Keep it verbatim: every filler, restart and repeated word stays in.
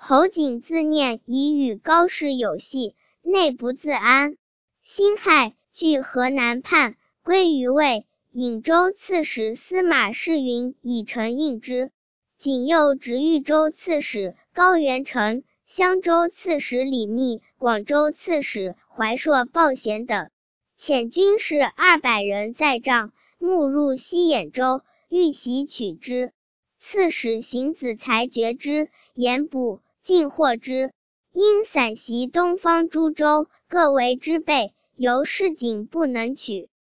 侯景自念已与高氏有隙，内不自安。辛亥，据河南叛，归于魏。颍州刺史司马世云以臣应之。景又执豫州刺史高元成、襄州刺史李密、广州刺史怀朔鲍贤等，遣军士二百人在帐，目入西兖州，欲袭取之。刺史邢子才决之，言捕，尽获之。因散袭东方诸州，各为之备，由市井不能取。